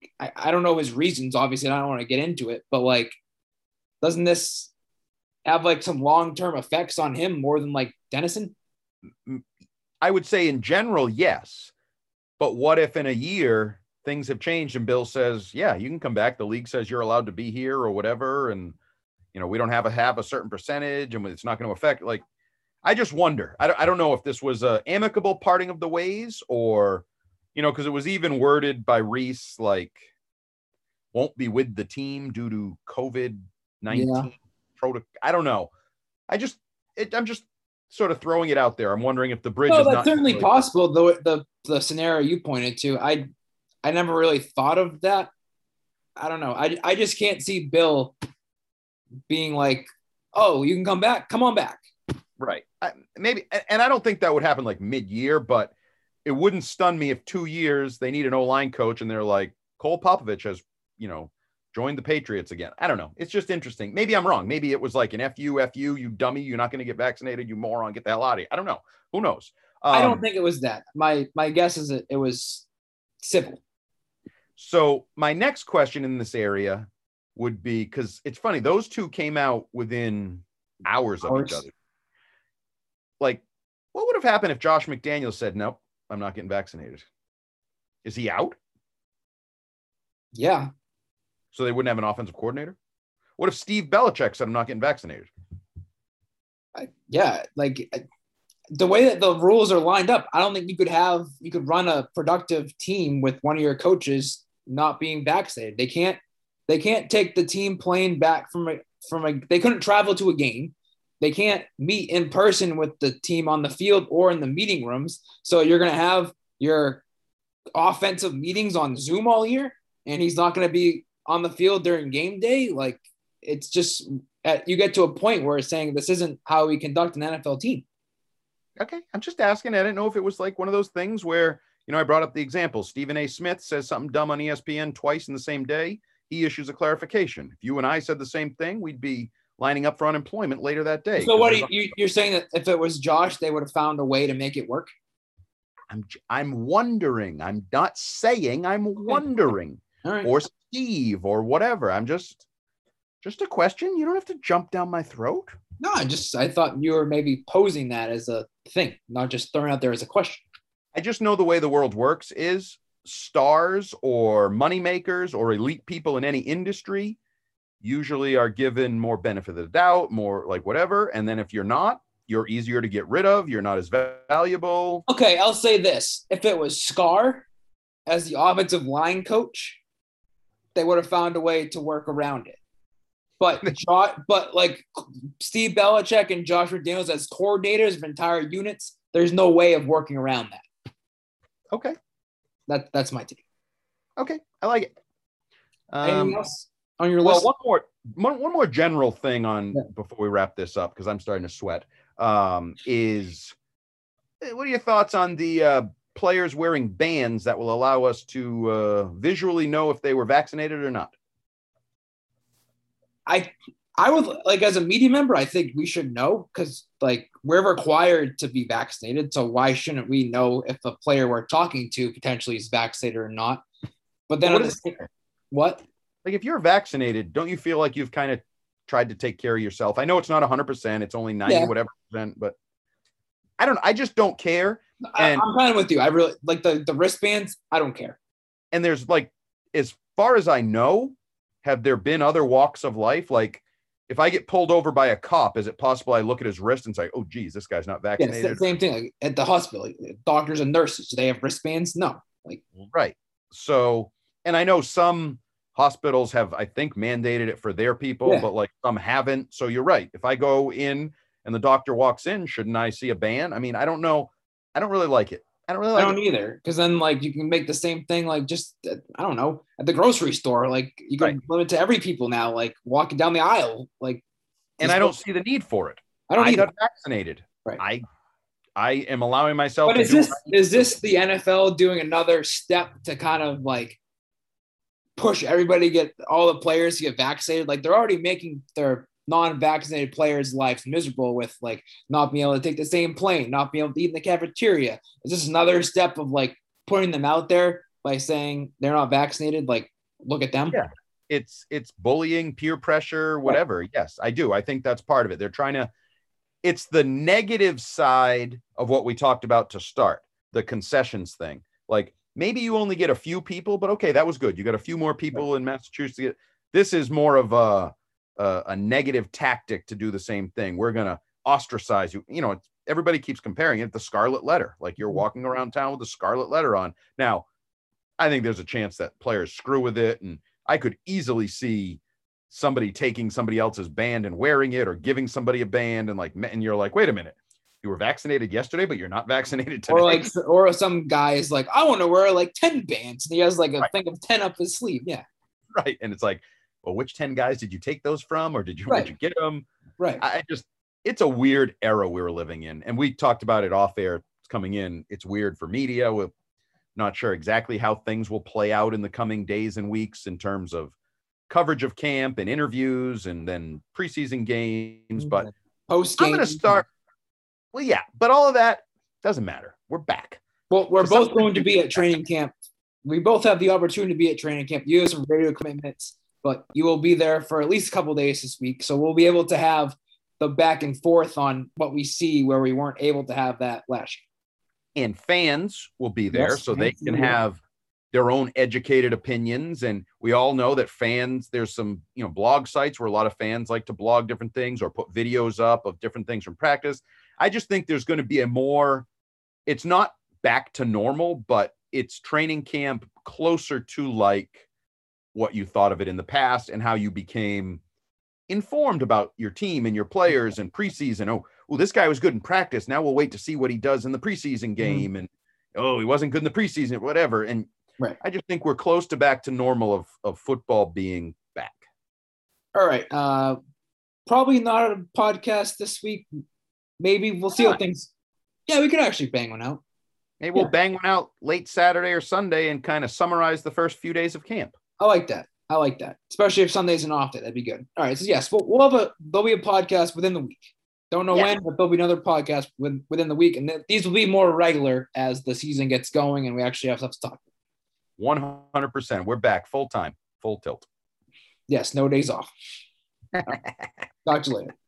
I don't know his reasons, obviously, and I don't want to get into it, but like, doesn't this have like some long-term effects on him more than like Dennison?
I would say in general, yes. But what if in a year things have changed and Bill says, yeah, you can come back. The league says you're allowed to be here or whatever. And, we don't have a certain percentage and it's not going to affect, like, I just wonder. I don't know if this was a amicable parting of the ways or, because it was even worded by Reese, like, won't be with the team due to COVID-19 protocol. I don't know. I'm just sort of throwing it out there. I'm wondering if the bridge is
that's
not
certainly
really
possible. Though the scenario you pointed to, I never really thought of that. I don't know. I just can't see Bill being like, oh, you can come back. Come on back.
Right. Maybe. And I don't think that would happen like mid-year, but it wouldn't stun me if 2 years they need an O-line coach and they're like, Cole Popovich has, joined the Patriots again. I don't know. It's just interesting. Maybe I'm wrong. Maybe it was like an F you, you dummy. You're not going to get vaccinated. You moron. Get the hell out of here. I don't know. Who knows?
I don't think it was that. My guess is that it was civil.
So my next question in this area would be, because it's funny, those two came out within hours of each other. Like, what would have happened if Josh McDaniels said, nope, I'm not getting vaccinated? Is he out?
Yeah.
So they wouldn't have an offensive coordinator? What if Steve Belichick said, I'm not getting vaccinated?
The way that the rules are lined up, I don't think you could run a productive team with one of your coaches not being vaccinated. They can't take the team playing back they couldn't travel to a game. They can't meet in person with the team on the field or in the meeting rooms. So you're going to have your offensive meetings on Zoom all year, and he's not going to be on the field during game day. Like, it's just, you get to a point where it's saying this isn't how we conduct an NFL team.
Okay. I'm just asking. I didn't know if it was like one of those things where, I brought up the example. Stephen A. Smith says something dumb on ESPN twice in the same day. He issues a clarification. If you and I said the same thing, we'd be lining up for unemployment later that day.
So what you're saying that if it was Josh, they would have found a way to make it work?
I'm wondering. I'm not saying, I'm wondering.
All right.
Or Steve or whatever. I'm just a question. You don't have to jump down my throat.
No, I thought you were maybe posing that as a thing, not just throwing out there as a question.
I just know the way the world works is stars or moneymakers or elite people in any industry usually are given more benefit of the doubt, more like whatever. And then if you're not, you're easier to get rid of. You're not as valuable.
Okay, I'll say this. If it was Scar as the offensive line coach, they would have found a way to work around it. But like Steve Belichick and Josh McDaniels as coordinators of entire units, there's no way of working around that.
Okay.
That's my take.
Okay. I like it.
Anything else on your list?
One more general thing before we wrap this up, because I'm starting to sweat, is what are your thoughts on the players wearing bands that will allow us to visually know if they were vaccinated or not?
I would, like, as a media member, I think we should know, because like we're required to be vaccinated. So why shouldn't we know if a player we're talking to potentially is vaccinated or not? But then what?
Like, if you're vaccinated, don't you feel like you've kind of tried to take care of yourself? I know it's not 100%. It's only 90 whatever percent, but I just don't care. And
I'm kind of with you. I really like the wristbands. I don't care.
And there's, like, as far as I know, have there been other walks of life? Like, if I get pulled over by a cop, is it possible I look at his wrist and say, oh, geez, this guy's not vaccinated?
Yeah, it's the same thing. Like at the hospital, doctors and nurses, do they have wristbands? No.
Right. So, and I know some hospitals have, I think, mandated it for their people, but like some haven't. So you're right. If I go in and the doctor walks in, shouldn't I see a ban? I mean, I don't know. I don't really like it. I don't
either. Because then, like, you can make the same thing, like, just, I don't know, at the grocery store. Like, you can limit to every people now, like, walking down the aisle. Like,
and I don't see the need for it.
I
got vaccinated. Right. I am allowing myself
to is this the NFL doing another step to kind of, like, push everybody to get all the players to get vaccinated? Like, they're already making their non-vaccinated players' lives miserable with, like, not being able to take the same plane, not being able to eat in the cafeteria. Is this another step of, like, putting them out there by saying they're not vaccinated? Like, look at them.
Yeah. It's bullying, peer pressure, whatever. Right. Yes, I do. I think that's part of it. They're trying to, it's the negative side of what we talked about to start, the concessions thing. Like maybe you only get a few people, but okay, that was good. You got a few more people in Massachusetts. This is more of a negative tactic to do the same thing. We're going to ostracize you. You know, everybody keeps comparing it to the Scarlet Letter. Like you're walking around town with the Scarlet Letter on. Now, I think there's a chance that players screw with it, and I could easily see somebody taking somebody else's band and wearing it, or giving somebody a band, and you're like, wait a minute, you were vaccinated yesterday, but you're not vaccinated today.
Or some guy is like, I want to wear like 10 bands, and he has like a thing of 10 up his sleeve. Yeah.
Right. And it's like, well, which 10 guys did you take those from, or did you get them?
Right.
It's a weird era we were living in. And we talked about it off air coming in. It's weird for media. We're not sure exactly how things will play out in the coming days and weeks in terms of coverage of camp and interviews and then preseason games. But
post-game,
I'm going to start. Well, yeah, but all of that doesn't matter. We're back.
Well, we're both going to be at training camp. We both have the opportunity to be at training camp. You have some radio commitments, but you will be there for at least a couple of days this week. So we'll be able to have the back and forth on what we see where we weren't able to have that last year.
And fans will be there, so they can have their own educated opinions. And we all know that fans, there's some, blog sites where a lot of fans like to blog different things or put videos up of different things from practice. I just think there's going to be it's not back to normal, but it's training camp closer to like what you thought of it in the past and how you became informed about your team and your players and preseason. Oh, this guy was good in practice. Now we'll wait to see what he does in the preseason game. And, he wasn't good in the preseason, whatever. And I just think we're close to back to normal of football being back.
All right. Probably not a podcast this week. Maybe we'll see how things. Yeah, we could actually bang one out.
Maybe we'll bang one out late Saturday or Sunday and kind of summarize the first few days of camp.
I like that. Especially if Sunday's an off day, that'd be good. All right. So yes, there'll be a podcast within the week. Don't know when, but there'll be another podcast within the week. And these will be more regular as the season gets going and we actually have stuff to talk
about. 100%. We're back full time, full tilt.
Yes. No days off. Talk to you later.